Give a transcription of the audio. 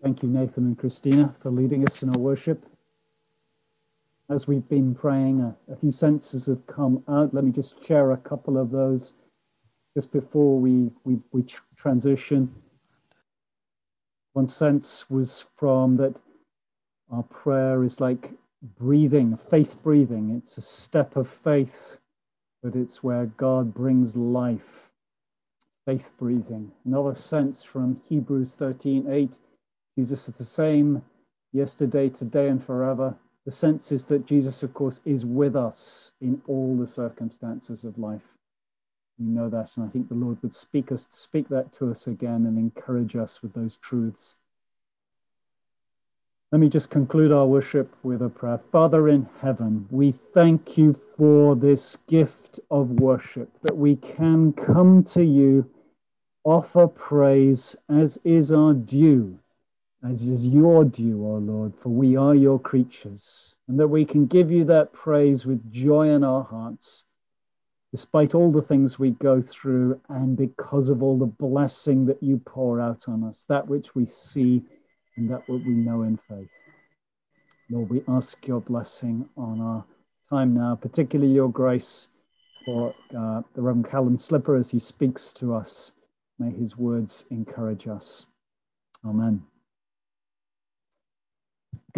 Thank you, Nathan and Christina, for leading us in our worship. As we've been praying, a few sentences have come out. Let me just share a couple of those just before we transition. One sense was from that our prayer is like breathing, faith breathing. It's a step of faith, but it's where God brings life. Faith breathing. Another sense from Hebrews 13:8. Jesus is the same yesterday, today, and forever. The sense is that Jesus, of course, is with us in all the circumstances of life. We know that, and I think the Lord would speak that to us again and encourage us with those truths. Let me just conclude our worship with a prayer. Father in heaven, we thank you for this gift of worship, that we can come to you, offer praise as is our due, as is your due, O Lord, for we are your creatures, and that we can give you that praise with joy in our hearts, despite all the things we go through and because of all the blessing that you pour out on us, that which we see and that what we know in faith. Lord, we ask your blessing on our time now, particularly your grace for the Reverend Callum Slipper as he speaks to us. May his words encourage us. Amen.